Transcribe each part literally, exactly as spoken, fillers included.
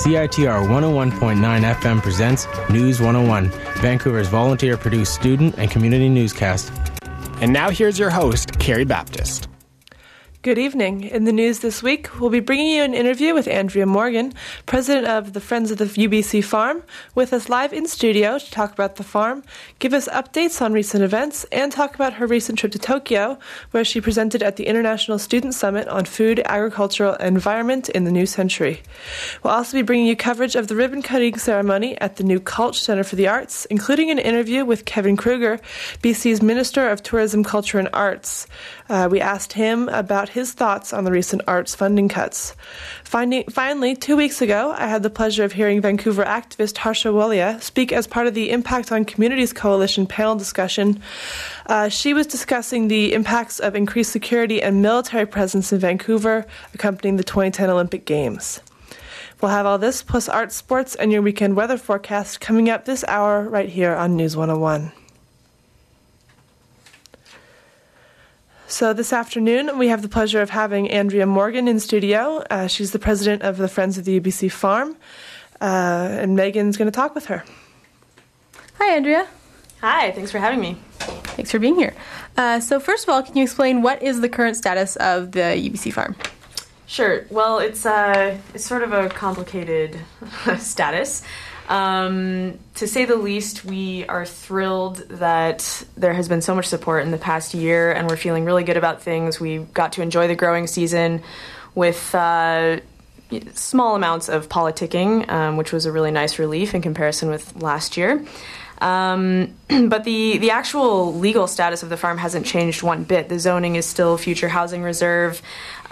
C I T R one oh one point nine F M presents News one oh one, Vancouver's volunteer-produced student and community newscast. And now here's your host, Carrie Baptist. Good evening. In the news this week, we'll be bringing you an interview with Andrea Morgan, president of the Friends of the U B C Farm, with us live in studio to talk about the farm, give us updates on recent events, and talk about her recent trip to Tokyo, where she presented at the International Student Summit on Food, Agricultural, and Environment in the New Century. We'll also be bringing you coverage of the ribbon-cutting ceremony at the new Culture Centre for the Arts, including an interview with Kevin Kruger, B C's Minister of Tourism, Culture and Arts. Uh, we asked him about his thoughts on the recent arts funding cuts. Finding, finally, two weeks ago, I had the pleasure of hearing Vancouver activist Harsha Walia speak as part of the Impact on Communities Coalition panel discussion. Uh, she was discussing the impacts of increased security and military presence in Vancouver accompanying the twenty ten Olympic Games. We'll have all this, plus arts, sports, and your weekend weather forecast coming up this hour right here on News one oh one. So this afternoon, we have the pleasure of having Andrea Morgan in studio. Uh, she's the president of the Friends of the U B C Farm, uh, and Megan's going to talk with her. Hi, Andrea. Hi, thanks for having me. Thanks for being here. Uh, so first of all, can you explain what is the current status of the U B C Farm? Sure. Well, it's uh, it's sort of a complicated status. Um, to say the least, we are thrilled that there has been so much support in the past year, and we're feeling really good about things. We got to enjoy the growing season with uh, small amounts of politicking, um, which was a really nice relief in comparison with last year. Um, but the, the actual legal status of the farm hasn't changed one bit. The zoning is still future housing reserve.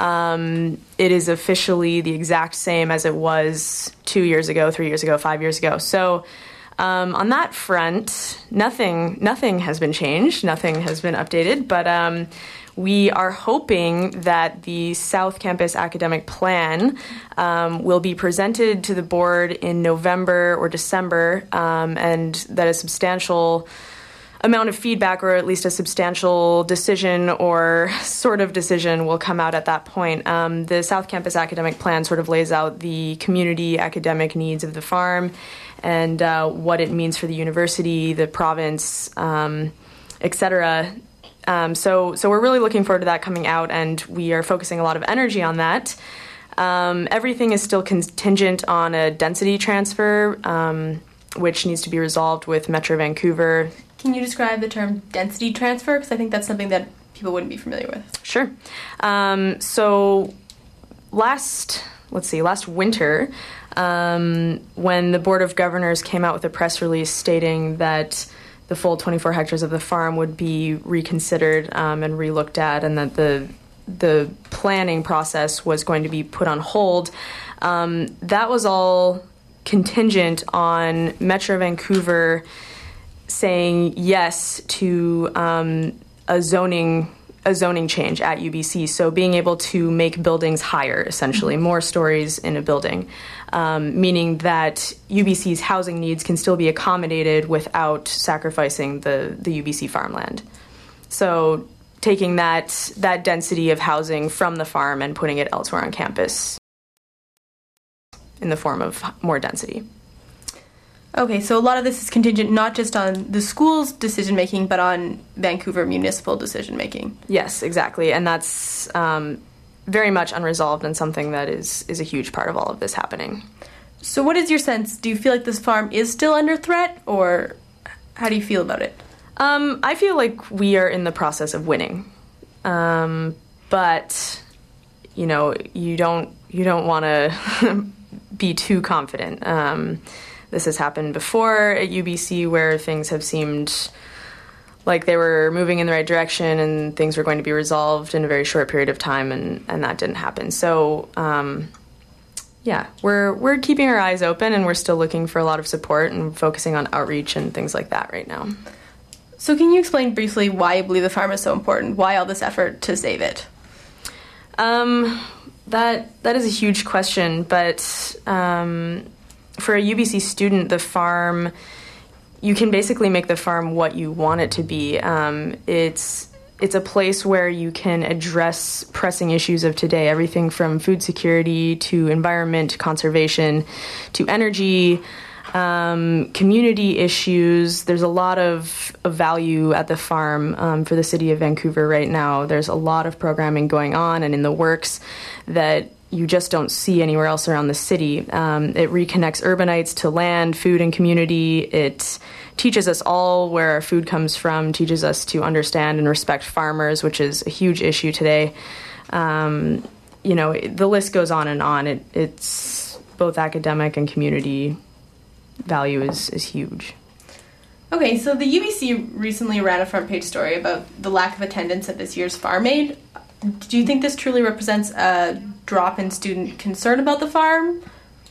Um, it is officially the exact same as it was two years ago, three years ago, five years ago. So um, on that front, nothing nothing has been changed. Nothing has been updated. But um, we are hoping that the South Campus Academic Plan um, will be presented to the board in November or December, um, and that a substantial amount of feedback, or at least a substantial decision or sort of decision, will come out at that point. Um, the South Campus Academic Plan sort of lays out the community academic needs of the farm and uh, what it means for the university, the province, um, et cetera. Um, so, so we're really looking forward to that coming out, and we are focusing a lot of energy on that. Um, everything is still contingent on a density transfer, um, which needs to be resolved with Metro Vancouver. Can you describe the term density transfer? Because I think that's something that people wouldn't be familiar with. Sure. Um, so last, let's see, last winter, um, when the Board of Governors came out with a press release stating that the full twenty-four hectares of the farm would be reconsidered um, and relooked at, and that the the planning process was going to be put on hold, um, that was all contingent on Metro Vancouver saying yes to um, a zoning a zoning change at U B C. So being able to make buildings higher, essentially, more stories in a building, um, meaning that U B C's housing needs can still be accommodated without sacrificing the, the U B C farmland. So taking that that density of housing from the farm and putting it elsewhere on campus in the form of more density. Okay, so a lot of this is contingent not just on the school's decision-making, but on Vancouver municipal decision-making. Yes, exactly. And that's um, very much unresolved and something that is, is a huge part of all of this happening. So what is your sense? Do you feel like this farm is still under threat, or how do you feel about it? Um, I feel like we are in the process of winning. Um, but, you know, you don't, you don't want to be too confident. Um This has happened before at U B C, where things have seemed like they were moving in the right direction and things were going to be resolved in a very short period of time, and, and that didn't happen. So, um, yeah, we're we're keeping our eyes open, and we're still looking for a lot of support and focusing on outreach and things like that right now. So can you explain briefly why you believe the farm is so important? Why all this effort to save it? Um, that that is a huge question, but Um, for a U B C student, the farm, you can basically make the farm what you want it to be. Um, it's it's a place where you can address pressing issues of today, everything from food security to environment conservation to energy, um, community issues. There's a lot of, of value at the farm um, for the city of Vancouver right now. There's a lot of programming going on and in the works that you just don't see anywhere else around the city. Um, it reconnects urbanites to land, food, and community. It teaches us all where our food comes from, teaches us to understand and respect farmers, which is a huge issue today. Um, you know, the list goes on and on. It, it's both academic and community value is, is huge. Okay, so the U B C recently ran a front page story about the lack of attendance at this year's Farm Aid. Do you think this truly represents a drop in student concern about the farm?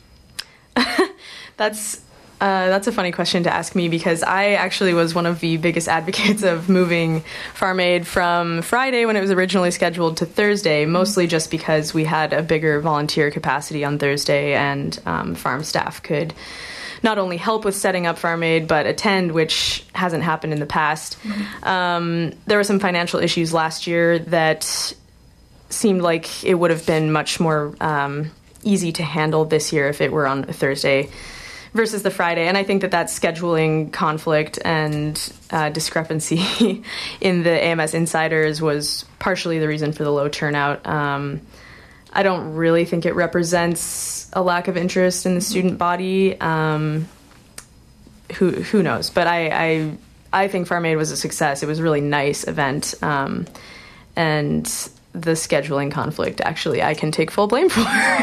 That's uh, that's a funny question to ask me, because I actually was one of the biggest advocates of moving Farm Aid from Friday when it was originally scheduled to Thursday, mostly just because we had a bigger volunteer capacity on Thursday and um, farm staff could not only help with setting up Farm Aid, but attend, which hasn't happened in the past. Mm-hmm. Um, there were some financial issues last year that seemed like it would have been much more um, easy to handle this year if it were on a Thursday versus the Friday. And I think that that scheduling conflict and uh, discrepancy in the A M S Insiders was partially the reason for the low turnout. Um, I don't really think it represents a lack of interest in the student body. Um, who who knows? But I, I I think Farm Aid was a success. It was a really nice event, um, and the scheduling conflict, actually, I can take full blame for.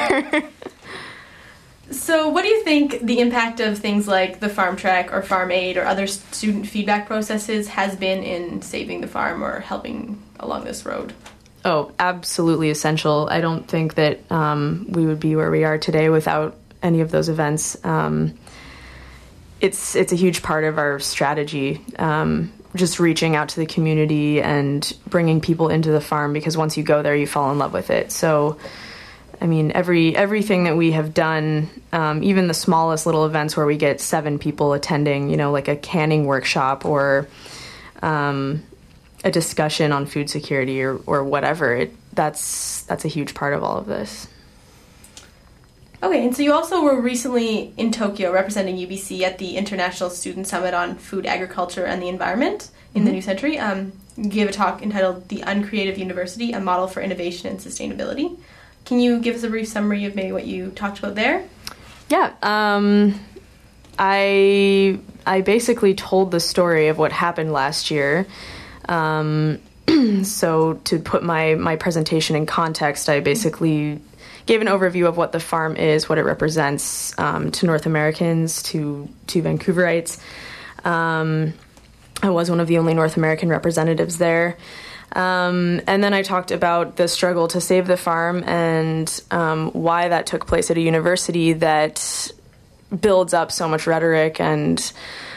So what do you think the impact of things like the Farm Trek or Farm Aid or other student feedback processes has been in saving the farm or helping along this road? Oh, absolutely essential. I don't think that um, we would be where we are today without any of those events. Um, it's it's a huge part of our strategy, um, just reaching out to the community and bringing people into the farm, because once you go there, you fall in love with it. So, I mean, every everything that we have done, um, even the smallest little events where we get seven people attending, you know, like a canning workshop or um, a discussion on food security or, or whatever, it, that's that's a huge part of all of this. Okay, and so you also were recently in Tokyo representing U B C at the International Student Summit on Food, Agriculture, and the Environment in mm-hmm. the New Century. Um, you gave a talk entitled The Uncreative University, A Model for Innovation and Sustainability. Can you give us a brief summary of maybe what you talked about there? Yeah, um, I I basically told the story of what happened last year. Um, so to put my, my presentation in context, I basically gave an overview of what the farm is, what it represents um, to North Americans, to to Vancouverites. Um, I was one of the only North American representatives there. Um, and then I talked about the struggle to save the farm and um, why that took place at a university that builds up so much rhetoric and,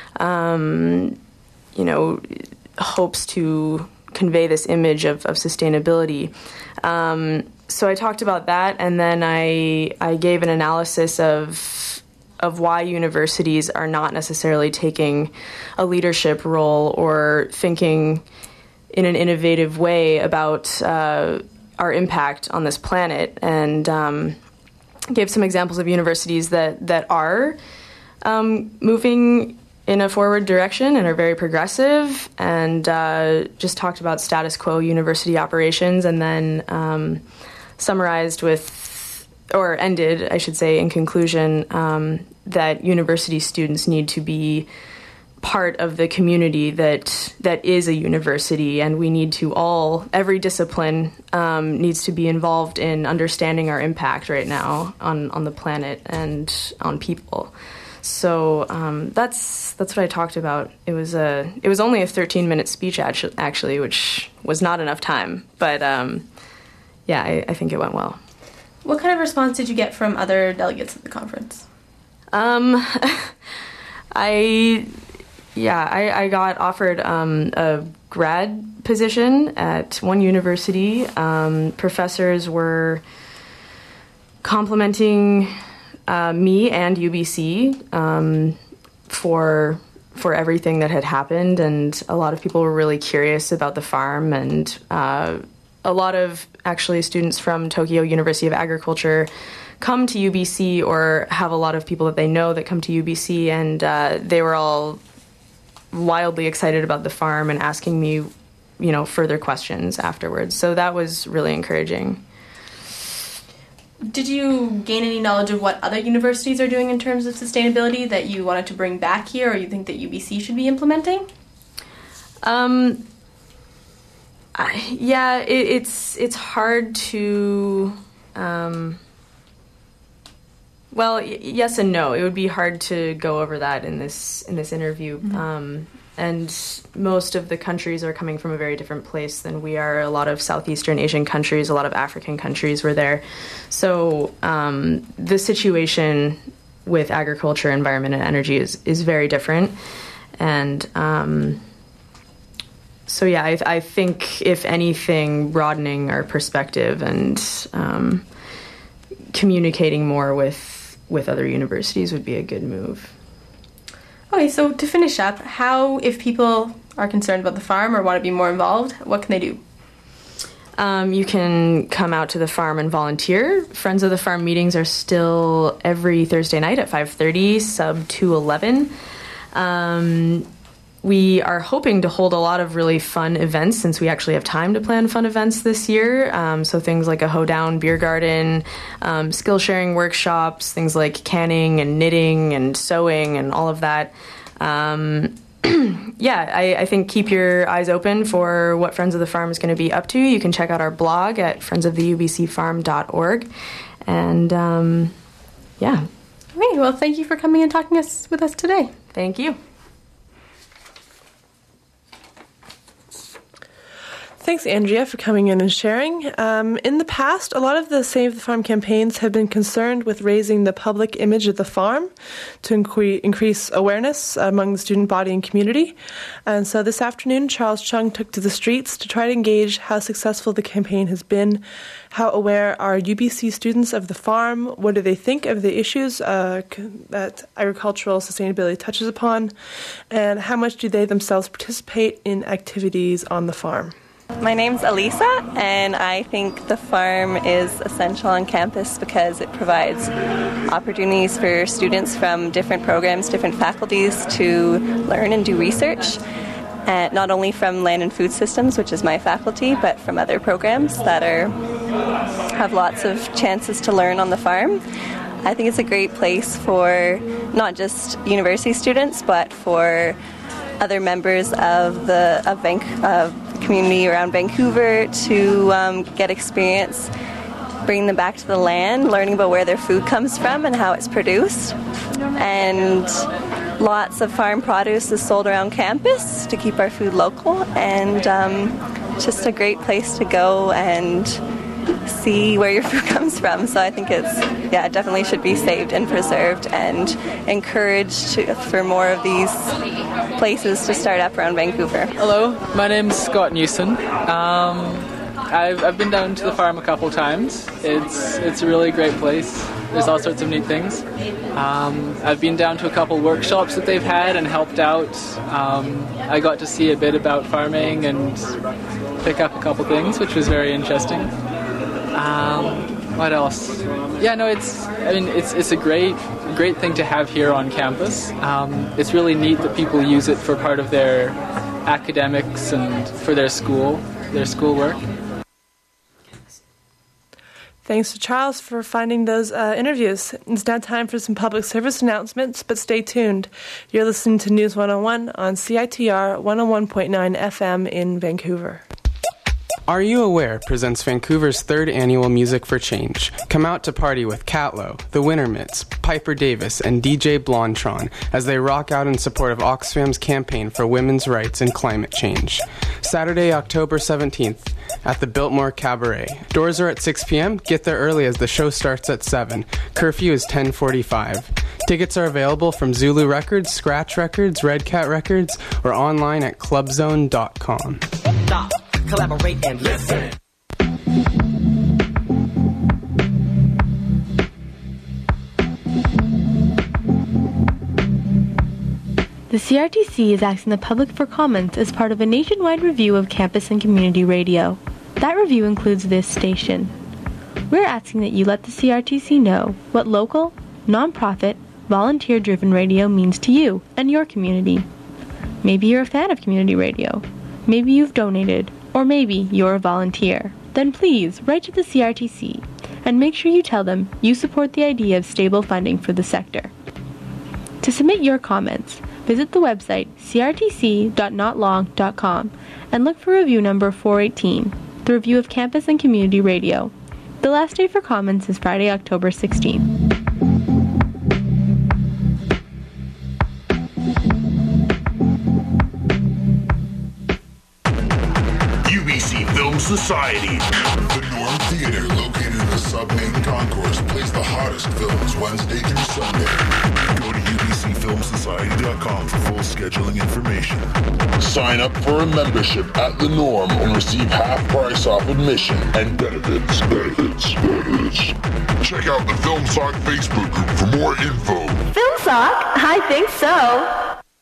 um, you know, hopes to convey this image of, of sustainability. Um, so I talked about that, and then I I gave an analysis of of why universities are not necessarily taking a leadership role or thinking in an innovative way about uh, our impact on this planet, and um, gave some examples of universities that, that are um, moving in a forward direction and are very progressive, and uh, just talked about status quo university operations, and then um, summarized with, or ended, I should say, in conclusion, um, that university students need to be part of the community that that is a university, and we need to all, every discipline um, needs to be involved in understanding our impact right now on, on the planet and on people. So um, that's that's what I talked about. It was a it was only a thirteen minute speech actually, actually, which was not enough time, but um, yeah, I, I think it went well. What kind of response did you get from other delegates at the conference? Um, I. Yeah, I, I got offered um, a grad position at one university. Um, professors were complimenting uh, me and U B C um, for for everything that had happened, and a lot of people were really curious about the farm, and uh, a lot of actually students from Tokyo University of Agriculture come to U B C or have a lot of people that they know that come to U B C, and uh, they were all wildly excited about the farm and asking me, you know, further questions afterwards. So that was really encouraging. Did you gain any knowledge of what other universities are doing in terms of sustainability that you wanted to bring back here, or you think that U B C should be implementing? Um, I, yeah, it, it's it's hard to. Um, well, y- yes and no. It would be hard to go over that in this in this interview. Mm-hmm. Um, And most of the countries are coming from a very different place than we are. A lot of Southeastern Asian countries, a lot of African countries were there. So um, the situation with agriculture, environment, and energy is, is very different. And um, so, yeah, I, I think, if anything, broadening our perspective and um, communicating more with, with other universities would be a good move. Okay, so to finish up, how, if people are concerned about the farm or want to be more involved, what can they do? Um, you can come out to the farm and volunteer. Friends of the Farm meetings are still every Thursday night at five thirty, sub two eleven. Um, we are hoping to hold a lot of really fun events since we actually have time to plan fun events this year. Um, so things like a hoedown beer garden, um, skill sharing workshops, things like canning and knitting and sewing and all of that. Um, yeah, I, I think keep your eyes open for what Friends of the Farm is going to be up to. You can check out our blog at friends of the u b c farm dot org. And um, yeah. Okay, well, thank you for coming and talking us with us today. Thank you. Thanks, Andrea, for coming in and sharing. Um, in the past, a lot of the Save the Farm campaigns have been concerned with raising the public image of the farm to incre- increase awareness among the student body and community. And so this afternoon, Charles Chung took to the streets to try to engage how successful the campaign has been, how aware are U B C students of the farm, what do they think of the issues uh, that agricultural sustainability touches upon, and how much do they themselves participate in activities on the farm. My name's Elisa, and I think the farm is essential on campus because it provides opportunities for students from different programs, different faculties to learn and do research, uh, not only from Land and Food Systems, which is my faculty, but from other programs that are have lots of chances to learn on the farm. I think it's a great place for not just university students, but for other members of the of Van- of community around Vancouver to um, get experience, bringing them back to the land, learning about where their food comes from and how it's produced. And lots of farm produce is sold around campus to keep our food local, and um, just a great place to go and see where your food comes from. So I think it's, yeah, it definitely should be saved and preserved and encouraged to, for more of these places to start up around Vancouver. Hello, my name's Scott Newson. Um, I've, I've been down to the farm a couple times. It's it's a really great place. There's all sorts of neat things. Um, I've been down to a couple workshops that they've had and helped out. Um, I got to see a bit about farming and pick up a couple things, which was very interesting. Um, what else? Yeah, no, it's, I mean, it's it's a great, great thing to have here on campus. Um, it's really neat that people use it for part of their academics and for their school, their schoolwork. Thanks to Charles for finding those uh, interviews. It's now time for some public service announcements, but stay tuned. You're listening to News one oh one on C I T R one oh one point nine F M in Vancouver. Are You Aware presents Vancouver's third annual Music for Change. Come out to party with Catlow, The Wintermits, Piper Davis, and D J Blondtron as they rock out in support of Oxfam's campaign for women's rights and climate change. Saturday, October seventeenth at the Biltmore Cabaret. Doors are at six p.m. Get there early as the show starts at seven. Curfew is ten forty-five. Tickets are available from Zulu Records, Scratch Records, Red Cat Records, or online at club zone dot com. Stop, collaborate, and listen. The The C R T C is asking the public for comments as part of a nationwide review of campus and community radio. That review includes this station. We're asking that you let the C R T C know what local, nonprofit, volunteer-driven radio means to you and your community. Maybe you're a fan of community radio. Maybe you've donated. Or maybe you're a volunteer. Then please write to the C R T C and make sure you tell them you support the idea of stable funding for the sector. To submit your comments, visit the website c r t c dot not long dot com and look for review number four eighteen, the review of campus and community radio. The last day for comments is Friday, October sixteenth. U B C Film Society. The Norm Theater, located in the sub-main concourse, plays the hottest films Wednesday through Sunday. Go to u b c film society dot com for full scheduling information. Sign up for a membership at The Norm and receive half price off admission and benefits, benefits, benefits. Check out the Film Sock Facebook group for more info. Film Sock? I think so.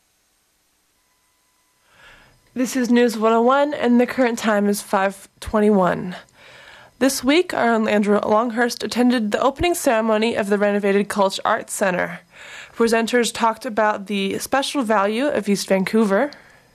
This is News one oh one, and the current time is five twenty-one. This week, our own Andrew Longhurst attended the opening ceremony of the renovated Culture Arts Centre. Presenters talked about the special value of East Vancouver.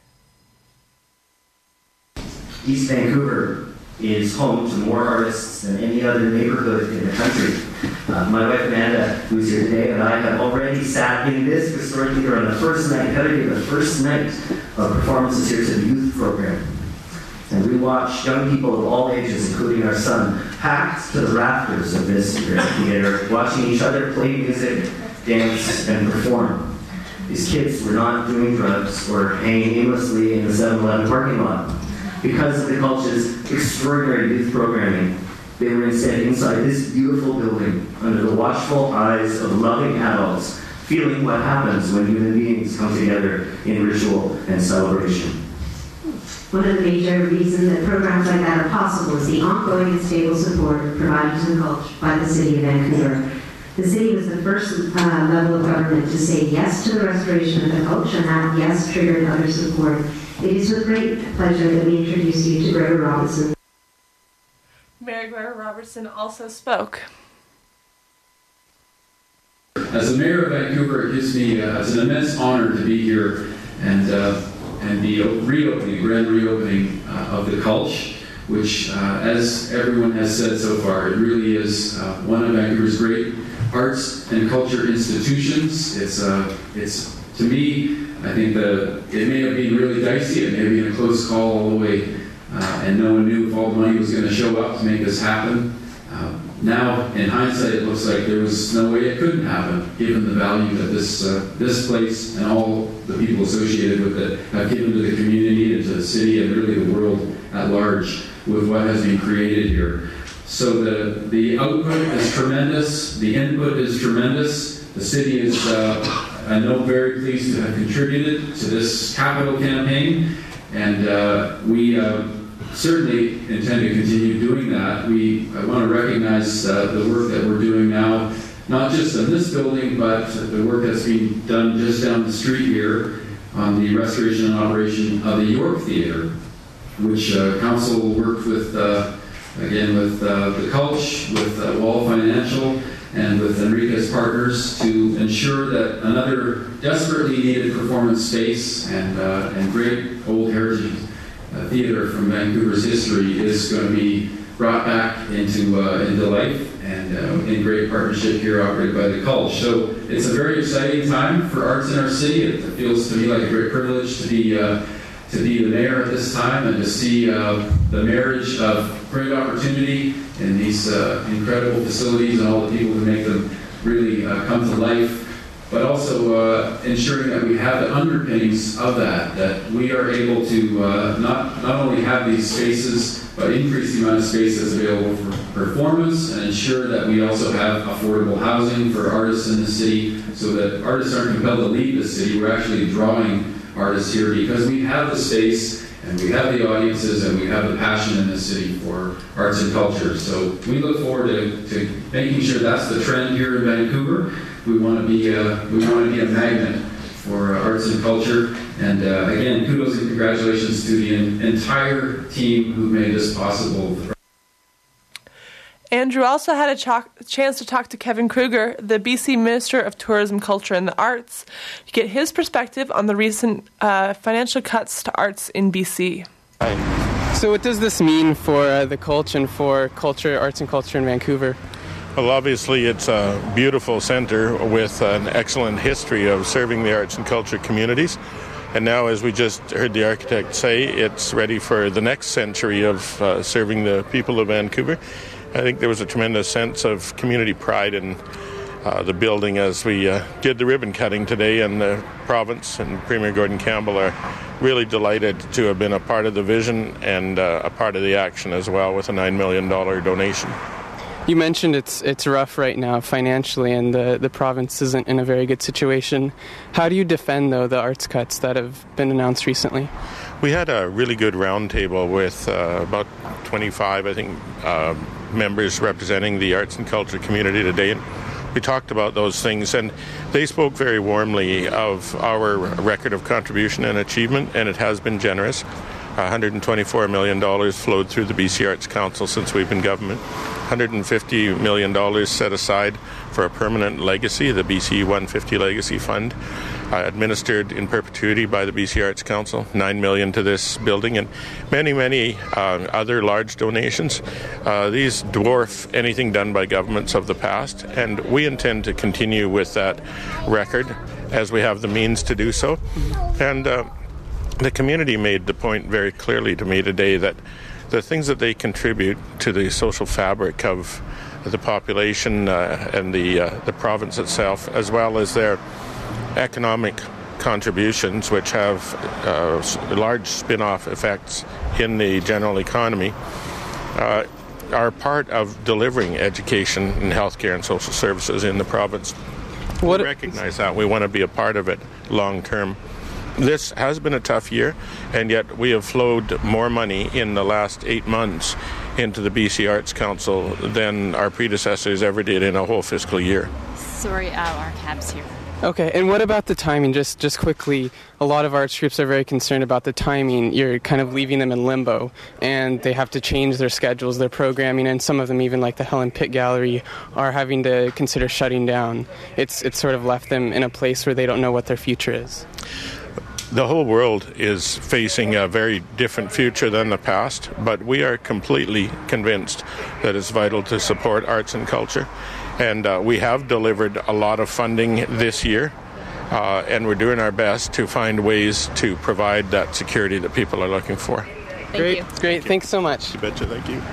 East Vancouver is home to more artists than any other neighborhood in the country. Uh, my wife Amanda, who's here today, and I have already sat in this historic theater on the first night, Saturday, the first night of performances here to the youth program. And we watched young people of all ages, including our son, packed to the rafters of this theater, watching each other play music, dance, and perform. These kids were not doing drugs or hanging aimlessly in the seven eleven parking lot. Because of the Culture's extraordinary youth programming, they were instead inside this beautiful building under the watchful eyes of loving adults, feeling what happens when human beings come together in ritual and celebration. One of the major reasons that programs like that are possible is the ongoing and stable support provided to the culture by the City of Vancouver. The city was the first uh, level of government to say yes to the restoration of the culture, and that yes triggered other support. It is with great pleasure that we introduce you to Gregory Robertson. Mayor Gregory Robertson also spoke. As the mayor of Vancouver, it gives me uh, it's an immense honor to be here and uh, and the reopening, grand reopening uh, of the Culture, which, uh, as everyone has said so far, it really is uh, one of Vancouver's great arts and culture institutions. It's uh, it's to me, I think the it may have been really dicey. It may have been a close call all the way, uh, and no one knew if all the money was going to show up to make this happen. Uh, now, in hindsight, it looks like there was no way it couldn't happen, given the value that this uh, this place and all the people associated with it have given to the community and to the city and really the world at large with what has been created here. So the the output is tremendous. The input is tremendous. The city is, uh, I know, very pleased to have contributed to this capital campaign, and uh, we. Uh, Certainly intend to continue doing that. We I want to recognize uh, the work that we're doing now, not just in this building, but the work that's being done just down the street here on the restoration and operation of the York Theatre, which uh, council worked with, uh, again, with uh, the Culture, with uh, Wall Financial, and with Enriquez Partners to ensure that another desperately needed performance space and, uh, and great old heritage Uh, theater from Vancouver's history is going to be brought back into uh, into life and uh, in great partnership here operated by the Culture. So it's a very exciting time for arts in our city. It feels to me like a great privilege to be uh, to be the mayor at this time and to see uh, the marriage of great opportunity in these uh, incredible facilities and all the people who make them really uh, come to life. But also uh, ensuring that we have the underpinnings of that, that we are able to uh, not, not only have these spaces, but increase the amount of space that's available for performance and ensure that we also have affordable housing for artists in the city so that artists aren't compelled to leave the city. We're actually drawing artists here because we have the space and we have the audiences and we have the passion in the city for arts and culture. So we look forward to, to making sure that's the trend here in Vancouver. We want to be a, we want to be a magnet for arts and culture. And uh, again, kudos and congratulations to the en- entire team who made this possible. Andrew also had a ch- chance to talk to Kevin Kruger, the B C Minister of Tourism, Culture and the Arts, to get his perspective on the recent uh, financial cuts to arts in B C. So what does this mean for uh, the Culture and for culture, arts and culture in Vancouver? Well, obviously it's a beautiful centre with an excellent history of serving the arts and culture communities. And now, as we just heard the architect say, it's ready for the next century of uh, serving the people of Vancouver. I think there was a tremendous sense of community pride in uh, the building as we uh, did the ribbon cutting today, and the province and Premier Gordon Campbell are really delighted to have been a part of the vision and uh, a part of the action as well, with a nine million dollars donation. You mentioned it's it's rough right now financially, and the, the province isn't in a very good situation. How do you defend, though, the arts cuts that have been announced recently? We had a really good roundtable with uh, about twenty-five, I think, uh, members representing the arts and culture community today. And we talked about those things, and they spoke very warmly of our record of contribution and achievement, and it has been generous. one hundred twenty-four million dollars flowed through the B C Arts Council since we've been government. one hundred fifty million dollars set aside for a permanent legacy, the B C one fifty Legacy Fund, uh, administered in perpetuity by the B C Arts Council. nine million dollars to this building, and many, many uh, other large donations. Uh, these dwarf anything done by governments of the past, and we intend to continue with that record as we have the means to do so. And uh, the community made the point very clearly to me today that the things that they contribute to the social fabric of the population uh, and the uh, the province itself, as well as their economic contributions, which have uh, large spin-off effects in the general economy, uh, are part of delivering education and healthcare and social services in the province. What we recognize that. We want to be a part of it long term. This has been a tough year, and yet we have flowed more money in the last eight months into the B C Arts Council than our predecessors ever did in a whole fiscal year. Sorry, uh, our cab's here. Okay, and what about the timing? Just just quickly, a lot of arts groups are very concerned about the timing. You're kind of leaving them in limbo, and they have to change their schedules, their programming, and some of them, even like the Helen Pitt Gallery, are having to consider shutting down. It's it's sort of left them in a place where they don't know what their future is. The whole world is facing a very different future than the past, but we are completely convinced that it's vital to support arts and culture. And uh, we have delivered a lot of funding this year, uh, and we're doing our best to find ways to provide that security that people are looking for. Thank great, you. Great, thanks so much. You betcha, thank you.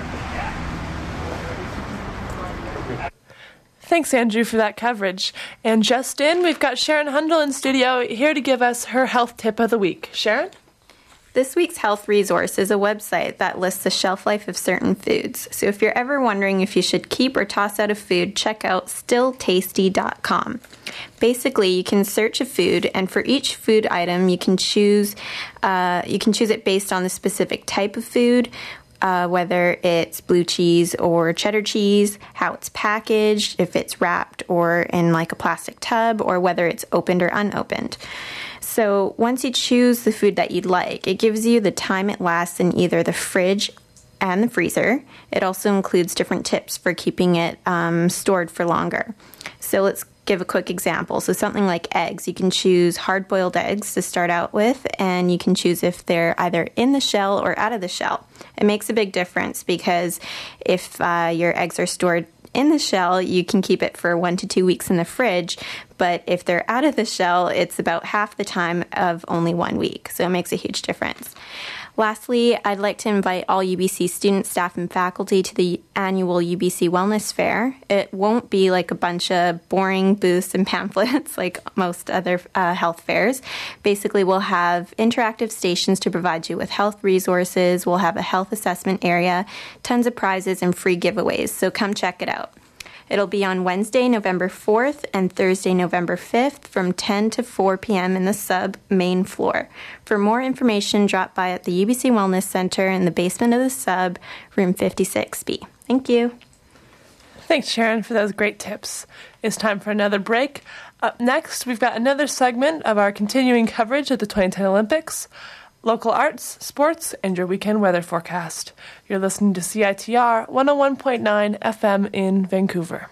Thanks, Andrew, for that coverage. And just in, we've got Sharon Hundle in studio here to give us her health tip of the week. Sharon? This week's health resource is a website that lists the shelf life of certain foods. So if you're ever wondering if you should keep or toss out a food, check out still tasty dot com. Basically, you can search a food, and for each food item, you can choose uh, you can choose it based on the specific type of food, Uh, whether it's blue cheese or cheddar cheese, how it's packaged, if it's wrapped or in like a plastic tub, or whether it's opened or unopened. So once you choose the food that you'd like, it gives you the time it lasts in either the fridge and the freezer. It also includes different tips for keeping it um, stored for longer. So let's give a quick example. So something like eggs, you can choose hard-boiled eggs to start out with, and you can choose if they're either in the shell or out of the shell. It makes a big difference because if uh, your eggs are stored in the shell, you can keep it for one to two weeks in the fridge, but if they're out of the shell, it's about half the time of only one week. So it makes a huge difference. Lastly, I'd like to invite all U B C students, staff, and faculty to the annual U B C Wellness Fair. It won't be like a bunch of boring booths and pamphlets like most other uh, health fairs. Basically, we'll have interactive stations to provide you with health resources. We'll have a health assessment area, tons of prizes, and free giveaways. So come check it out. It'll be on Wednesday, November fourth and Thursday, November fifth from ten to four p.m. in the sub main floor. For more information, drop by at the U B C Wellness Center in the basement of the sub, room fifty-six B. Thank you. Thanks, Sharon, for those great tips. It's time for another break. Up next, we've got another segment of our continuing coverage of the twenty ten Olympics, local arts, sports, and your weekend weather forecast. You're listening to C I T R one oh one point nine F M in Vancouver.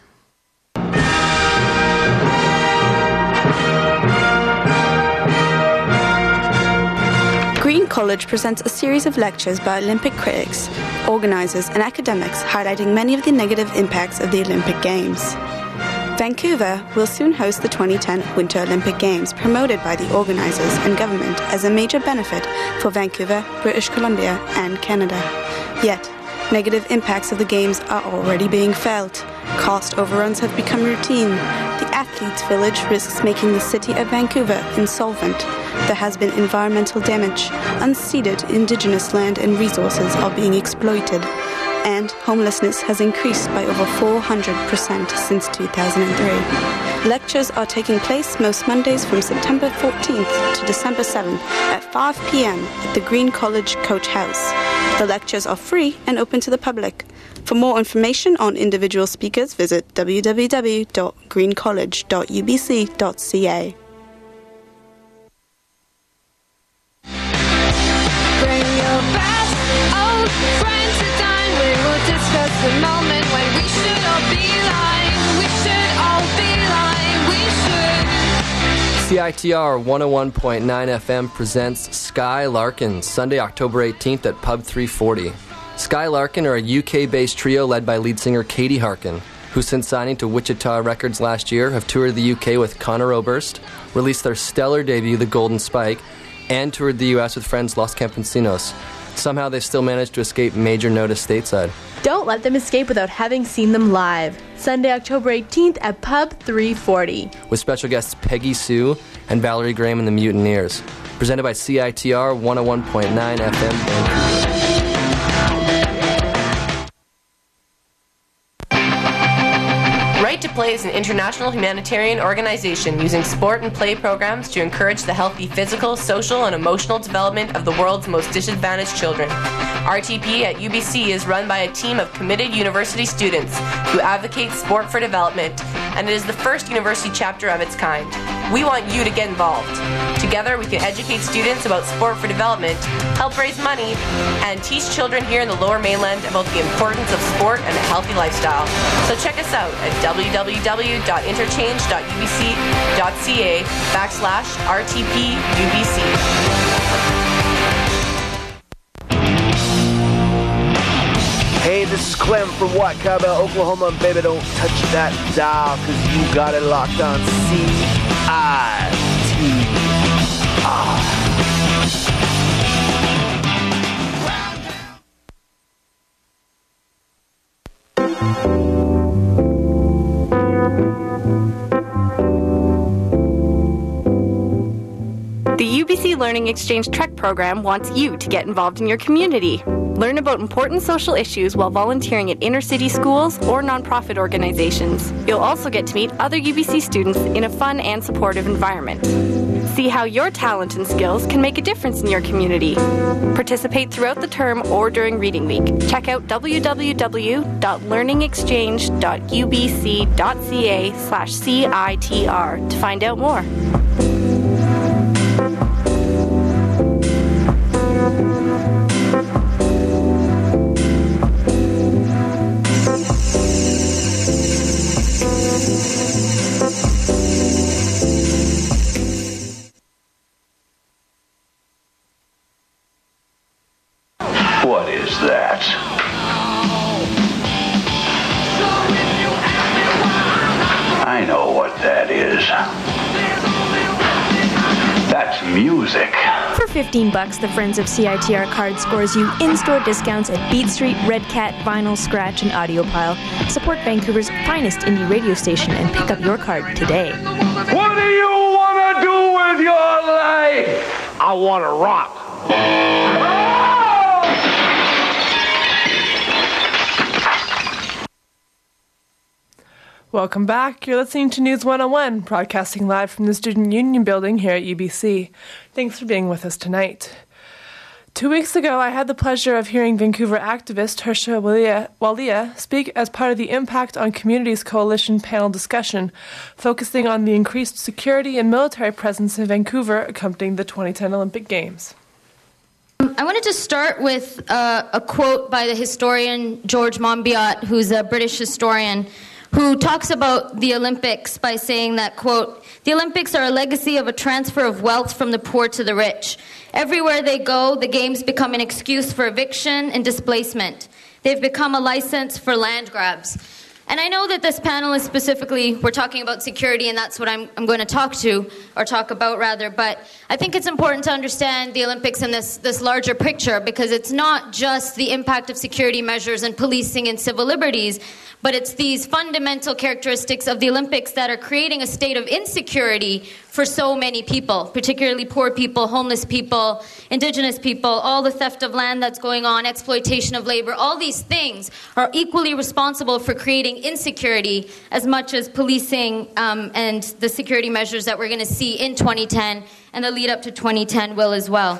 Green College presents a series of lectures by Olympic critics, organisers and academics highlighting many of the negative impacts of the Olympic Games. Vancouver will soon host the twenty ten Winter Olympic Games, promoted by the organisers and government as a major benefit for Vancouver, British Columbia and Canada. Yet, negative impacts of the Games are already being felt. Cost overruns have become routine. The Athletes' Village risks making the city of Vancouver insolvent. There has been environmental damage. Unceded Indigenous land and resources are being exploited. And homelessness has increased by over four hundred percent since two thousand three. Lectures are taking place most Mondays from September fourteenth to December seventh at five p.m. at the Green College Coach House. The lectures are free and open to the public. For more information on individual speakers, visit w w w dot green college dot u b c dot c a. Bring your best old friend to dine. We will discuss the moment when we should all be lying. We should all be lying. We should. C I T R one oh one point nine F M presents Sky Larkin, Sunday, October eighteenth at Pub three forty. Sky Larkin are a U K-based trio led by lead singer Katie Harkin, who since signing to Wichita Records last year have toured the U K with Conor Oberst, released their stellar debut, The Golden Spike, and toured the U S with friends Los Campesinos. Somehow they still managed to escape major notice stateside. Don't let them escape without having seen them live. Sunday, October eighteenth at Pub three forty. With special guests Peggy Sue and Valerie Graham and the Mutineers. Presented by C I T R one oh one point nine F M Vancouver. Right to Play is an international humanitarian organization using sport and play programs to encourage the healthy physical, social, and emotional development of the world's most disadvantaged children. R T P at U B C is run by a team of committed university students who advocate sport for development, and it is the first university chapter of its kind. We want you to get involved. Together, we can educate students about sport for development, help raise money, and teach children here in the Lower Mainland about the importance of sport and a healthy lifestyle. So check us out at w w w dot interchange dot u b c dot c a backslash R T P U B C. Hey, this is Clem from Whitecaba, Oklahoma. Baby, don't touch that dial, cause you got it locked on C I T R. The U B C Learning Exchange Trek program wants you to get involved in your community. Learn about important social issues while volunteering at inner-city schools or nonprofit organizations. You'll also get to meet other U B C students in a fun and supportive environment. See how your talent and skills can make a difference in your community. Participate throughout the term or during Reading Week. Check out w w w dot learning exchange dot u b c dot c a slash C I T R to find out more. What is that? I know what that is. That's music. For fifteen bucks, the Friends of C I T R card scores you in-store discounts at Beat Street, Red Cat, Vinyl, Scratch, and Audiophile. Support Vancouver's finest indie radio station and pick up your card today. What do you want to do with your life? I want to rock. Welcome back. You're listening to News one oh one, broadcasting live from the Student Union Building here at U B C. Thanks for being with us tonight. Two weeks ago, I had the pleasure of hearing Vancouver activist Harsha Walia, Walia speak as part of the Impact on Communities Coalition panel discussion, focusing on the increased security and military presence in Vancouver accompanying the twenty ten Olympic Games. I wanted to start with uh, a quote by the historian George Monbiot, who's a British historian, who talks about the Olympics by saying that, quote, "The Olympics are a legacy of a transfer of wealth from the poor to the rich. Everywhere they go, the games become an excuse for eviction and displacement. They've become a license for land grabs." And I know that this panel is specifically, we're talking about security, and that's what I'm, I'm going to talk to, or talk about rather, but I think it's important to understand the Olympics in this, this larger picture, because it's not just the impact of security measures and policing and civil liberties, but it's these fundamental characteristics of the Olympics that are creating a state of insecurity for so many people, particularly poor people, homeless people, indigenous people, all the theft of land that's going on, exploitation of labor. All these things are equally responsible for creating insecurity as much as policing um, and the security measures that we're going to see in twenty ten and the lead up to twenty ten will as well.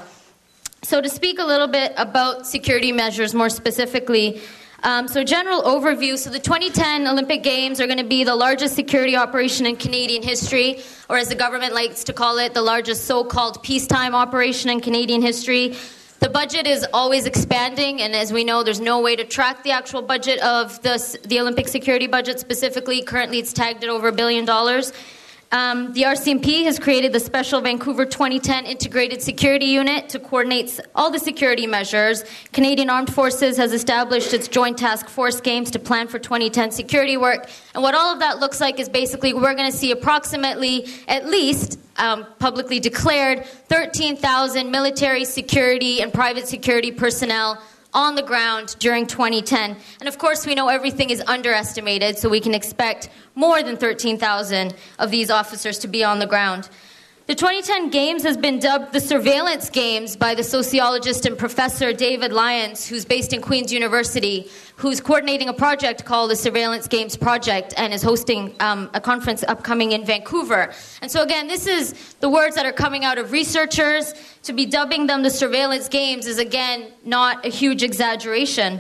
So to speak a little bit about security measures more specifically, Um, so general overview, so the twenty ten Olympic Games are going to be the largest security operation in Canadian history, or as the government likes to call it, the largest so-called peacetime operation in Canadian history. The budget is always expanding, and as we know, there's no way to track the actual budget of the, the Olympic security budget specifically. Currently, it's tagged at over a billion dollars. Um, the R C M P has created the special Vancouver twenty ten Integrated Security Unit to coordinate all the security measures. Canadian Armed Forces has established its Joint Task Force Games to plan for twenty ten security work. And what all of that looks like is basically we're going to see approximately, at least, um, publicly declared, thirteen thousand military security and private security personnel on the ground during twenty ten. And of course, we know everything is underestimated, so we can expect more than thirteen thousand of these officers to be on the ground. The twenty ten Games has been dubbed the Surveillance Games by the sociologist and professor David Lyons, who's based in Queen's University, who's coordinating a project called the Surveillance Games Project and is hosting um, a conference upcoming in Vancouver. And so again, this is the words that are coming out of researchers. To be dubbing them the Surveillance Games is again not a huge exaggeration.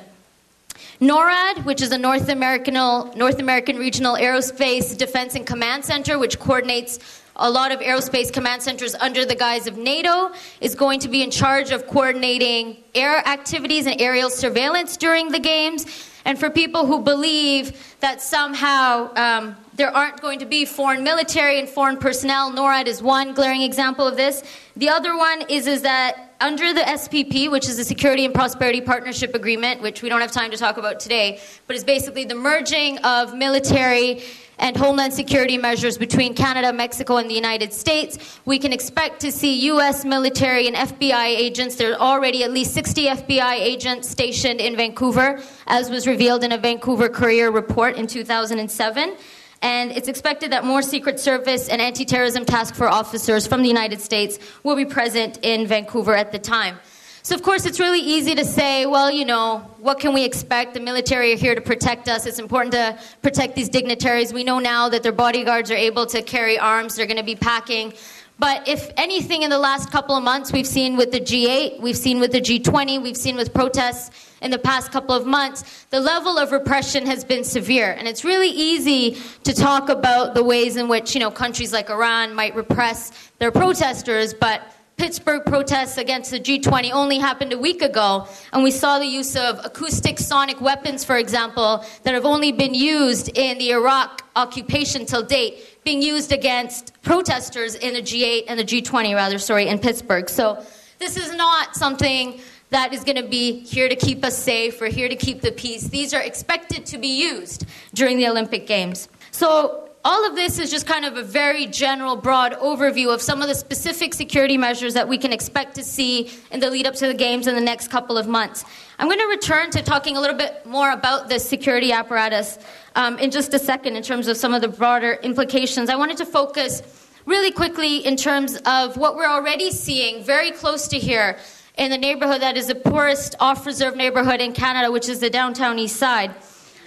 NORAD, which is a North American, North American Regional Aerospace Defense and Command Center, which coordinates a lot of aerospace command centers under the guise of NATO, is going to be in charge of coordinating air activities and aerial surveillance during the Games. And for people who believe that somehow um, there aren't going to be foreign military and foreign personnel, NORAD is one glaring example of this. The other one is, is that under the S P P, which is the Security and Prosperity Partnership Agreement, which we don't have time to talk about today, but is basically the merging of military and homeland security measures between Canada, Mexico, and the United States, we can expect to see U S military and F B I agents. There are already at least sixty F B I agents stationed in Vancouver, as was revealed in a Vancouver Courier report in two thousand seven. And it's expected that more Secret Service and anti-terrorism task force officers from the United States will be present in Vancouver at the time. So, of course, it's really easy to say, well, you know, what can we expect? The military are here to protect us. It's important to protect these dignitaries. We know now that their bodyguards are able to carry arms. They're going to be packing. But if anything in the last couple of months we've seen with the G eight, we've seen with the G twenty, we've seen with protests in the past couple of months, the level of repression has been severe. And it's really easy to talk about the ways in which, you know, countries like Iran might repress their protesters, but Pittsburgh protests against the G twenty only happened a week ago, and we saw the use of acoustic sonic weapons, for example, that have only been used in the Iraq occupation till date, being used against protesters in the G eight and the G twenty, rather, sorry, in Pittsburgh. So this is not something that is going to be here to keep us safe or here to keep the peace. These are expected to be used during the Olympic Games. So all of this is just kind of a very general, broad overview of some of the specific security measures that we can expect to see in the lead up to the Games in the next couple of months. I'm going to return to talking a little bit more about this security apparatus um, in just a second in terms of some of the broader implications. I wanted to focus really quickly in terms of what we're already seeing very close to here in the neighborhood that is the poorest off-reserve neighborhood in Canada, which is the downtown east side.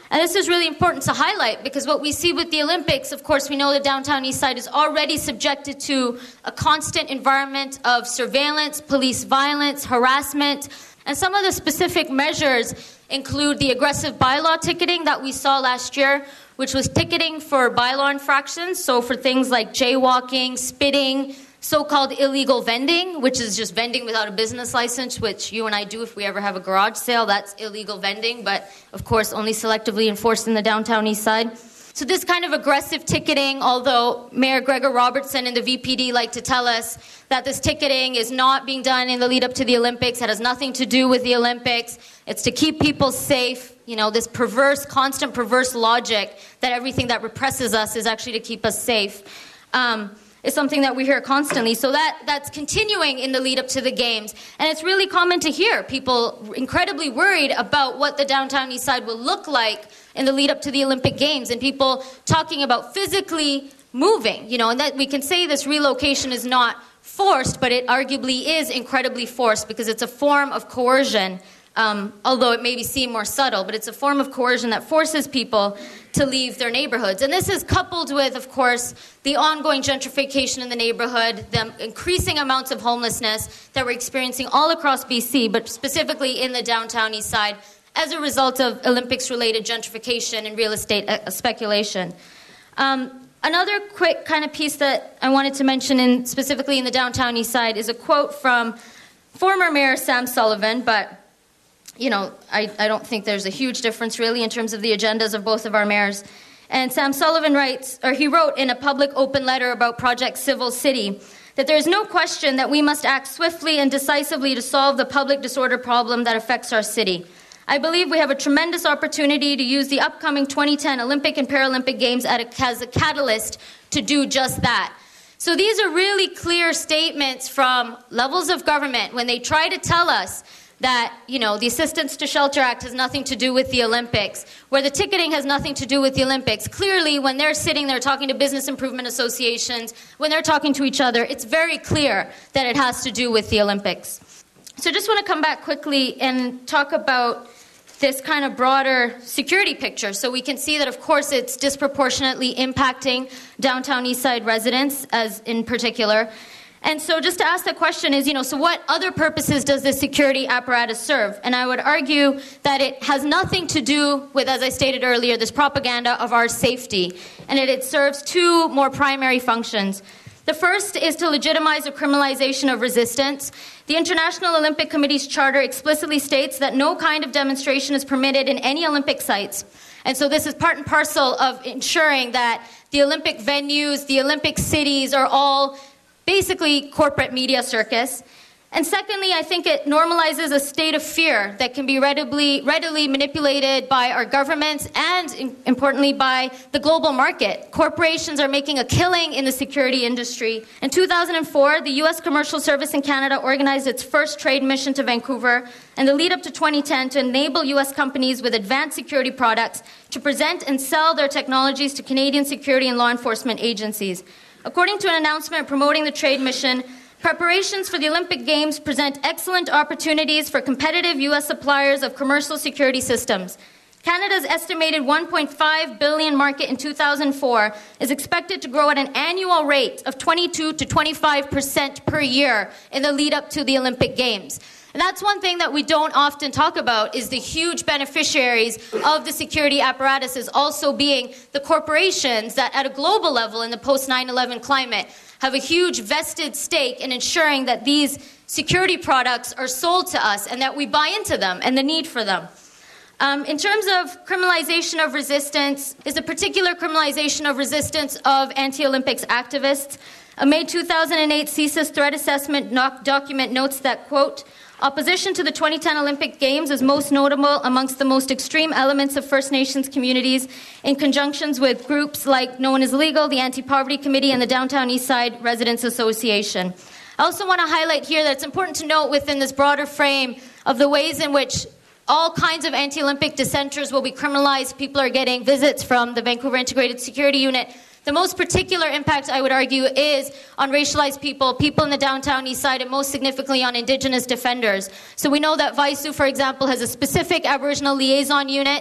And this is really important to highlight because what we see with the Olympics, of course, we know the downtown east side is already subjected to a constant environment of surveillance, police violence, harassment, and some of the specific measures include the aggressive bylaw ticketing that we saw last year, which was ticketing for bylaw infractions, so for things like jaywalking, spitting, so-called illegal vending, which is just vending without a business license, which you and I do if we ever have a garage sale. That's illegal vending, but of course only selectively enforced in the downtown east side. So this kind of aggressive ticketing, although Mayor Gregor Robertson and the V P D like to tell us that this ticketing is not being done in the lead up to the Olympics, it has nothing to do with the Olympics, it's to keep people safe, you know, this perverse, constant perverse logic that everything that represses us is actually to keep us safe. Um, is something that we hear constantly. So that, that's continuing in the lead up to the games. And it's really common to hear people incredibly worried about what the downtown east side will look like in the lead up to the Olympic Games, and people talking about physically moving, you know, and that we can say this relocation is not forced, but it arguably is incredibly forced because it's a form of coercion. Um, although it may seem more subtle, but it's a form of coercion that forces people to leave their neighborhoods. And this is coupled with, of course, the ongoing gentrification in the neighborhood, the increasing amounts of homelessness that we're experiencing all across B C, but specifically in the downtown east side, as a result of Olympics-related gentrification and real estate uh, speculation. Um, another quick kind of piece that I wanted to mention, in, specifically in the downtown east side, is a quote from former Mayor Sam Sullivan, but you know, I, I don't think there's a huge difference really in terms of the agendas of both of our mayors. And Sam Sullivan writes, or he wrote in a public open letter about Project Civil City, that there is no question that we must act swiftly and decisively to solve the public disorder problem that affects our city. I believe we have a tremendous opportunity to use the upcoming twenty ten Olympic and Paralympic Games as a catalyst to do just that. So these are really clear statements from levels of government when they try to tell us that, you know, the Assistance to Shelter Act has nothing to do with the Olympics, where the ticketing has nothing to do with the Olympics. Clearly, when they're sitting there talking to business improvement associations, when they're talking to each other, it's very clear that it has to do with the Olympics. So I just want to come back quickly and talk about this kind of broader security picture. So we can see that, of course, it's disproportionately impacting downtown East Side residents, as in particular. And so just to ask the question is, you know, so what other purposes does the security apparatus serve? And I would argue that it has nothing to do with, as I stated earlier, this propaganda of our safety. And it, it serves two more primary functions. The first is to legitimize the criminalization of resistance. The International Olympic Committee's charter explicitly states that no kind of demonstration is permitted in any Olympic sites. And so this is part and parcel of ensuring that the Olympic venues, the Olympic cities are all basically corporate media circus. And secondly, I think it normalizes a state of fear that can be readily, readily manipulated by our governments and, in, importantly, by the global market. Corporations are making a killing in the security industry. In two thousand four, the U S Commercial Service in Canada organized its first trade mission to Vancouver in the lead up to twenty ten to enable U S companies with advanced security products to present and sell their technologies to Canadian security and law enforcement agencies. According to an announcement promoting the trade mission, preparations for the Olympic Games present excellent opportunities for competitive U S suppliers of commercial security systems. Canada's estimated one point five billion dollars market in two thousand four is expected to grow at an annual rate of twenty-two to twenty-five percent per year in the lead up to the Olympic Games. And that's one thing that we don't often talk about, is the huge beneficiaries of the security apparatuses also being the corporations that at a global level in the post nine eleven climate have a huge vested stake in ensuring that these security products are sold to us and that we buy into them and the need for them. Um, in terms of criminalization of resistance, is a particular criminalization of resistance of anti-Olympics activists. A May two thousand eight C S I S threat assessment document notes that, quote, opposition to the twenty ten Olympic Games is most notable amongst the most extreme elements of First Nations communities in conjunctions with groups like Known as Legal, the Anti-Poverty Committee, and the Downtown East Side Residents Association. I also want to highlight here that it's important to note within this broader frame of the ways in which all kinds of anti-Olympic dissenters will be criminalized. People are getting visits from the Vancouver Integrated Security Unit. The most particular impact, I would argue, is on racialized people, people in the downtown east side, and most significantly on Indigenous defenders. So we know that Vaisu, for example, has a specific Aboriginal liaison unit.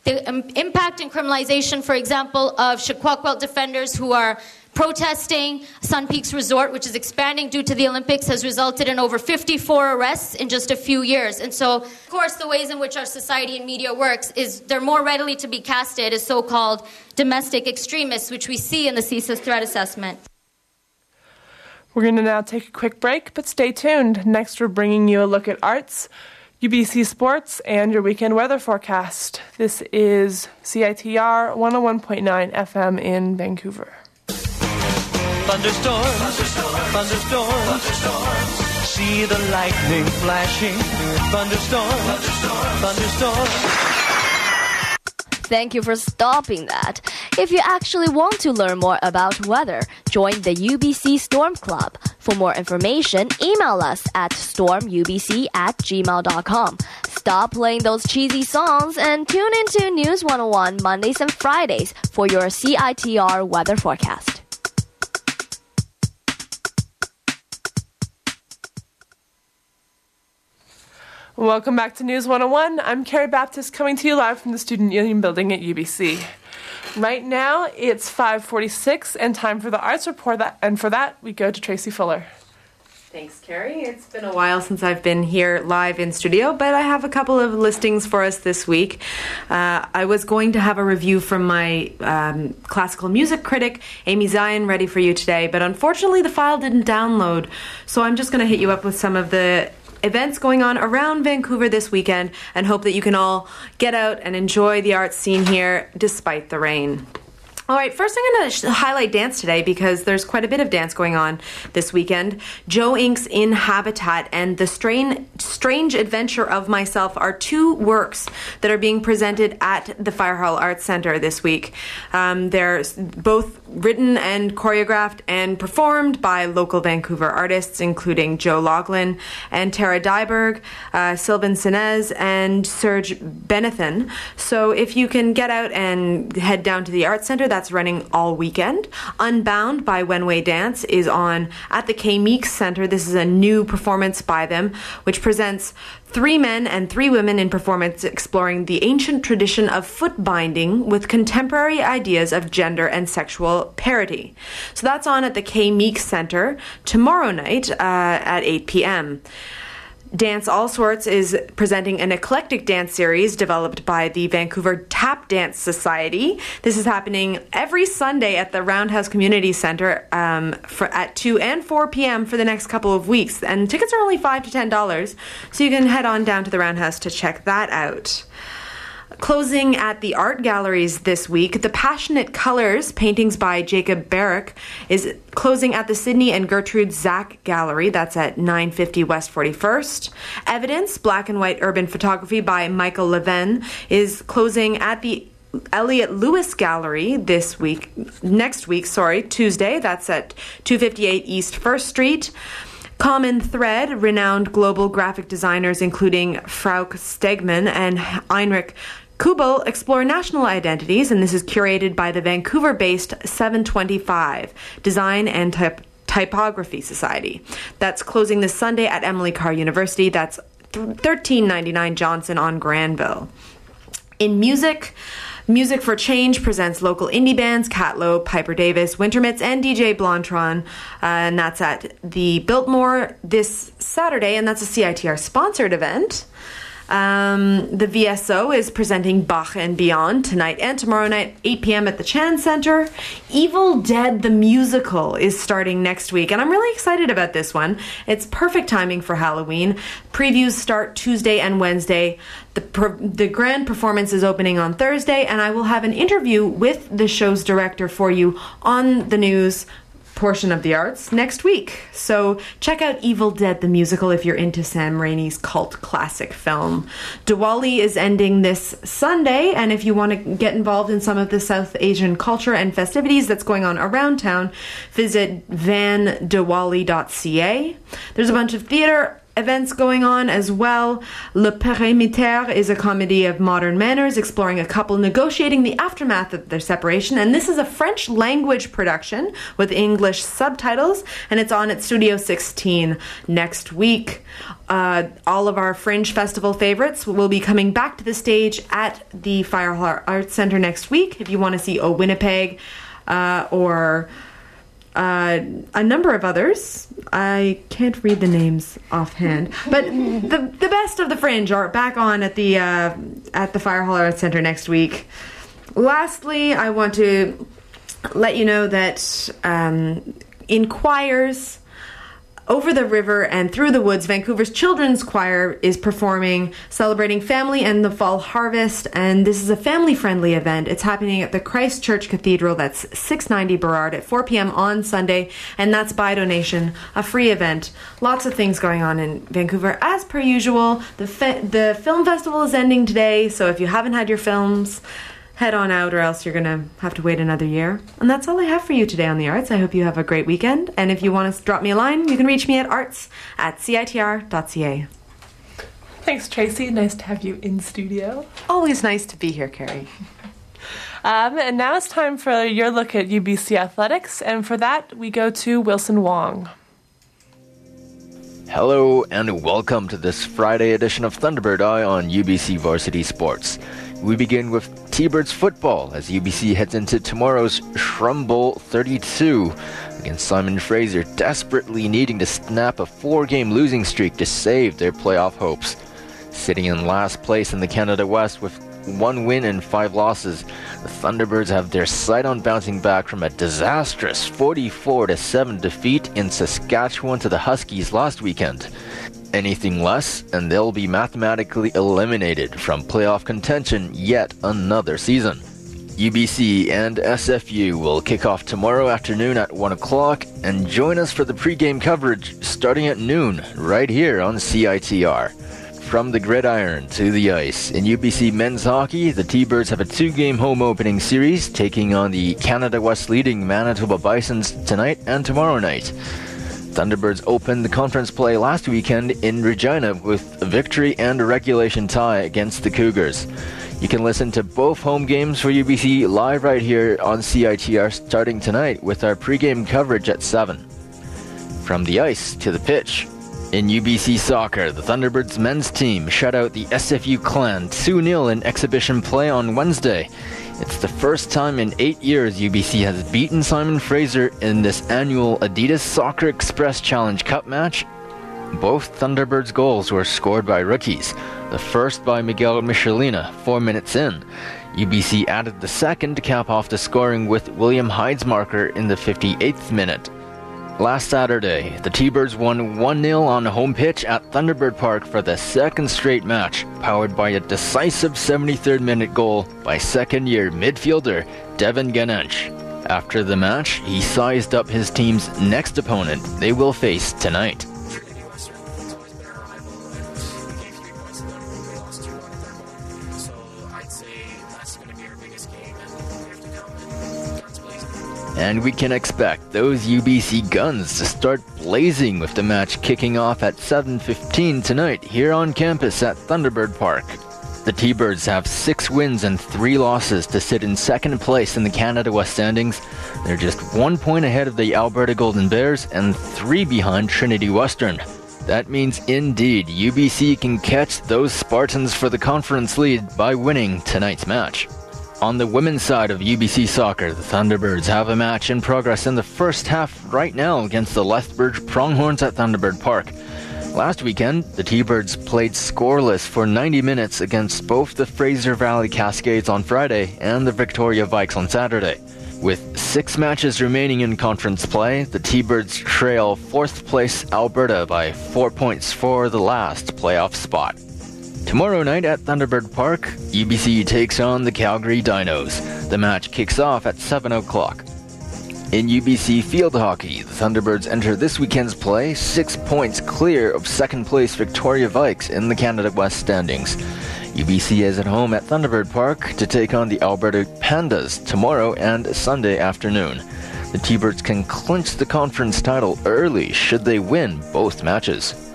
The um, impact and criminalization, for example, of Shequaquelt defenders who are protesting Sun Peaks Resort, which is expanding due to the Olympics, has resulted in over fifty-four arrests in just a few years. And so, of course, the ways in which our society and media works is they're more readily to be casted as so-called domestic extremists, which we see in the C S I S threat assessment. We're going to now take a quick break, but stay tuned. Next, we're bringing you a look at arts, U B C sports, and your weekend weather forecast. This is C I T R one oh one point nine F M in Vancouver. Thunderstorms, thunderstorms, thunderstorms, thunderstorms. See the lightning flashing. Thunderstorms, thunderstorms, thunderstorms. Thank you for stopping that. If you actually want to learn more about weather, join the U B C Storm Club. For more information, email us at stormubc at gmail dot com. Stop playing those cheesy songs and tune into News one oh one Mondays and Fridays for your C I T R weather forecast. Welcome back to News one oh one. I'm Carrie Baptist, coming to you live from the Student Union Building at U B C. Right now, it's five forty-six and time for the Arts Report, that, and for that, we go to Tracy Fuller. Thanks, Carrie. It's been a while since I've been here live in studio, but I have a couple of listings for us this week. Uh, I was going to have a review from my um, classical music critic, Amy Zion, ready for you today, but unfortunately the file didn't download, so I'm just going to hit you up with some of the events going on around Vancouver this weekend and hope that you can all get out and enjoy the arts scene here despite the rain. All right, first I'm going to sh- highlight dance today because there's quite a bit of dance going on this weekend. Joe Inks in Habitat and The Strain, Strange Adventure of Myself are two works that are being presented at the Fire Hall Arts Centre this week. Um, they're both written and choreographed and performed by local Vancouver artists, including Joe Loughlin and Tara Dyberg, uh, Sylvan Sinez, and Serge Benethan. So if you can get out and head down to the Arts Centre, that's running all weekend. Unbound by Wenway Dance is on at the K Meeks Centre. This is a new performance by them, which presents three men and three women in performance exploring the ancient tradition of foot binding with contemporary ideas of gender and sexual parity. So that's on at the K Meeks Centre tomorrow night uh, at eight p.m. Dance All Sorts is presenting an eclectic dance series developed by the Vancouver Tap Dance Society. This is happening every Sunday at the Roundhouse Community Centre um, for, at two and four p.m. for the next couple of weeks. And tickets are only five to ten dollars, so you can head on down to the Roundhouse to check that out. Closing at the art galleries this week, The Passionate Colors, paintings by Jacob Barrick, is closing at the Sydney and Gertrude Zack Gallery. That's at nine fifty West forty-first. Evidence, black and white urban photography by Michael Leven, is closing at the Elliot Lewis Gallery this week, next week, sorry, Tuesday. That's at two fifty-eight East First Street. Common Thread, renowned global graphic designers including Frauke Stegman and Heinrich Kubel explore national identities, and this is curated by the Vancouver-based seven twenty-five Design and Typ- Typography Society. That's closing this Sunday at Emily Carr University. That's thirteen ninety-nine Johnson on Granville. In music, Music for Change presents local indie bands Catlow, Piper Davis, Wintermits, and D J Blondtron, uh, and that's at the Biltmore this Saturday, and that's a C I T R-sponsored event. Um, the V S O is presenting Bach and Beyond tonight and tomorrow night, eight p.m. at the Chan Center. Evil Dead the Musical is starting next week, and I'm really excited about this one. It's perfect timing for Halloween. Previews start Tuesday and Wednesday. The, per- the grand performance is opening on Thursday, and I will have an interview with the show's director for you on the news portion of the arts next week. So check out Evil Dead the Musical if you're into Sam Raimi's cult classic film. Diwali is ending this Sunday, and if you want to get involved in some of the South Asian culture and festivities that's going on around town, visit van diwali dot c a. There's a bunch of theater events going on as well. Le Périmètre is a comedy of modern manners exploring a couple negotiating the aftermath of their separation, and this is a French language production with English subtitles, and it's on at Studio sixteen next week. Uh, all of our Fringe Festival favorites will be coming back to the stage at the Firehall Arts Centre next week. If you want to see O Winnipeg uh, or Uh, a number of others. I can't read the names offhand, but the the best of the Fringe are back on at the uh, at the Firehall Arts Centre next week. Lastly, I want to let you know that um, in choirs over the river and through the woods, Vancouver's Children's Choir is performing, celebrating family and the fall harvest, and this is a family-friendly event. It's happening at the Christ Church Cathedral, that's six ninety Burrard, at four p.m. on Sunday, and that's by donation, a free event. Lots of things going on in Vancouver. As per usual, the, fe- the film festival is ending today, so if you haven't had your films, head on out, or else you're going to have to wait another year. And that's all I have for you today on the arts. I hope you have a great weekend. And if you want to drop me a line, you can reach me at arts at c i t r dot c a. Thanks, Tracy. Nice to have you in studio. Always nice to be here, Carrie. Um, and now it's time for your look at U B C Athletics. And for that, we go to Wilson Wong. Hello and welcome to this Friday edition of Thunderbird Eye on U B C Varsity Sports. We begin with T-Birds football as U B C heads into tomorrow's Shrum Bowl thirty-two against Simon Fraser, desperately needing to snap a four-game losing streak to save their playoff hopes. Sitting in last place in the Canada West with one win and five losses, the Thunderbirds have their sight on bouncing back from a disastrous forty-four to seven defeat in Saskatchewan to the Huskies last weekend. Anything less, and they'll be mathematically eliminated from playoff contention yet another season. U B C and S F U will kick off tomorrow afternoon at one o'clock, and join us for the pregame coverage starting at noon right here on C I T R. From the gridiron to the ice, in U B C men's hockey, the T-Birds have a two-game home opening series taking on the Canada West leading Manitoba Bisons tonight and tomorrow night. Thunderbirds opened the conference play last weekend in Regina with a victory and a regulation tie against the Cougars. You can listen to both home games for U B C live right here on C I T R starting tonight with our pregame coverage at seven. From the ice to the pitch. In U B C soccer, the Thunderbirds men's team shut out the S F U Clan two nil in exhibition play on Wednesday. It's the first time in eight years U B C has beaten Simon Fraser in this annual Adidas Soccer Express Challenge Cup match. Both Thunderbirds goals were scored by rookies, the first by Miguel Michelina four minutes in. U B C added the second to cap off the scoring with William Heidsmarker in the fifty-eighth minute. Last Saturday, the T-Birds won one nil on home pitch at Thunderbird Park for the second straight match, powered by a decisive seventy-third minute goal by second-year midfielder Devin Ganench. After the match, he sized up his team's next opponent they will face tonight. And we can expect those U B C guns to start blazing with the match kicking off at seven fifteen tonight here on campus at Thunderbird Park. The T-Birds have six wins and three losses to sit in second place in the Canada West standings. They're just one point ahead of the Alberta Golden Bears and three behind Trinity Western. That means indeed U B C can catch those Spartans for the conference lead by winning tonight's match. On the women's side of U B C soccer, the Thunderbirds have a match in progress in the first half right now against the Lethbridge Pronghorns at Thunderbird Park. Last weekend, the T-Birds played scoreless for ninety minutes against both the Fraser Valley Cascades on Friday and the Victoria Vikes on Saturday. With six matches remaining in conference play, the T-Birds trail fourth place Alberta by four points for the last playoff spot. Tomorrow night at Thunderbird Park, U B C takes on the Calgary Dinos. The match kicks off at seven o'clock. In U B C field hockey, the Thunderbirds enter this weekend's play six points clear of second place Victoria Vikes in the Canada West standings. U B C is at home at Thunderbird Park to take on the Alberta Pandas tomorrow and Sunday afternoon. The T-Birds can clinch the conference title early should they win both matches.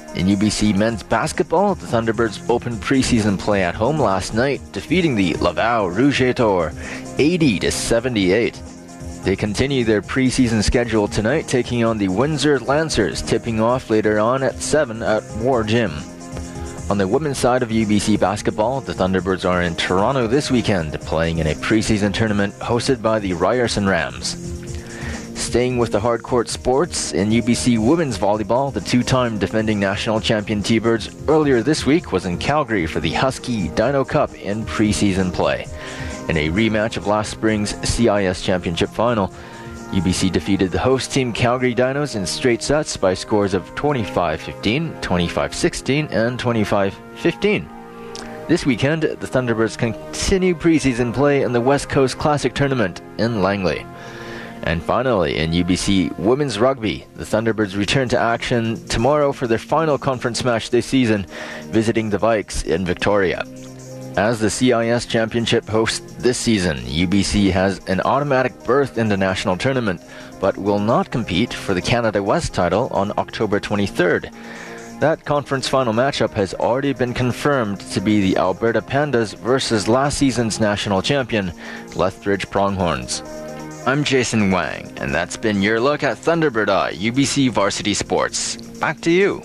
In U B C men's basketball, the Thunderbirds opened preseason play at home last night, defeating the Laval Rouge et Or eighty to seventy-eight. They continue their preseason schedule tonight, taking on the Windsor Lancers, tipping off later on at seven at War Gym. On the women's side of U B C basketball, the Thunderbirds are in Toronto this weekend, playing in a preseason tournament hosted by the Ryerson Rams. Staying with the hardcourt sports, in U B C women's volleyball, the two-time defending national champion T-Birds earlier this week was in Calgary for the Husky Dino Cup in preseason play. In a rematch of last spring's C I S Championship final, U B C defeated the host team Calgary Dinos in straight sets by scores of twenty-five fifteen, twenty-five sixteen, and twenty-five fifteen. This weekend, the Thunderbirds continue preseason play in the West Coast Classic Tournament in Langley. And finally, in U B C women's rugby, the Thunderbirds return to action tomorrow for their final conference match this season, visiting the Vikes in Victoria. As the C I S Championship host this season, U B C has an automatic berth in the national tournament, but will not compete for the Canada West title on October twenty-third. That conference final matchup has already been confirmed to be the Alberta Pandas versus last season's national champion, Lethbridge Pronghorns. I'm Jason Wang, and that's been your look at Thunderbird Eye, U B C Varsity Sports. Back to you.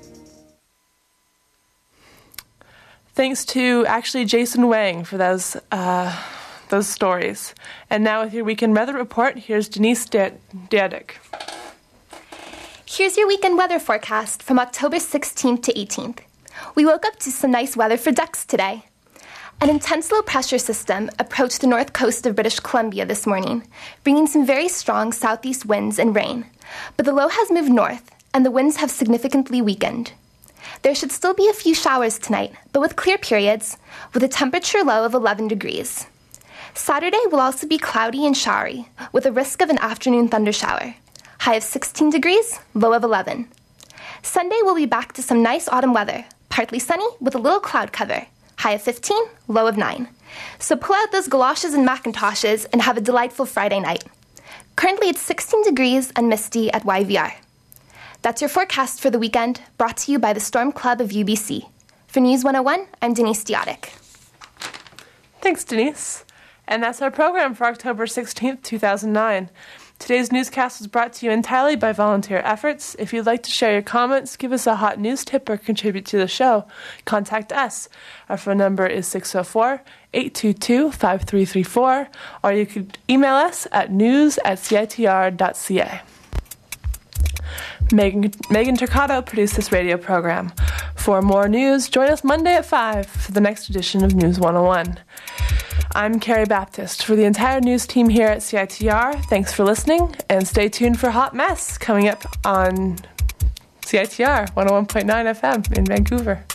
Thanks to actually Jason Wang for those uh, those stories. And now with your weekend weather report, here's Denise Diadic. Here's your weekend weather forecast from October sixteenth to eighteenth. We woke up to some nice weather for ducks today. An intense low pressure system approached the north coast of British Columbia this morning, bringing some very strong southeast winds and rain. But the low has moved north, and the winds have significantly weakened. There should still be a few showers tonight, but with clear periods, with a temperature low of eleven degrees. Saturday will also be cloudy and showery, with a risk of an afternoon thundershower. High of sixteen degrees, low of eleven. Sunday will be back to some nice autumn weather, partly sunny with a little cloud cover. High of fifteen, low of nine. So pull out those galoshes and Macintoshes and have a delightful Friday night. Currently it's sixteen degrees and misty at Y V R. That's your forecast for the weekend, brought to you by the Storm Club of U B C. For News one oh one, I'm Denise Diadic. Thanks, Denise. And that's our program for October sixteenth, two thousand nine. Today's newscast was brought to you entirely by volunteer efforts. If you'd like to share your comments, give us a hot news tip, or contribute to the show, contact us. Our phone number is six oh four, eight two two, five three three four, or you could email us at news at c i t r dot c a. Megan, Megan Turcato produced this radio program. For more news, join us Monday at five for the next edition of News one oh one. I'm Carrie Baptist. For the entire news team here at C I T R, thanks for listening, and stay tuned for Hot Mess coming up on C I T R one oh one point nine F M in Vancouver.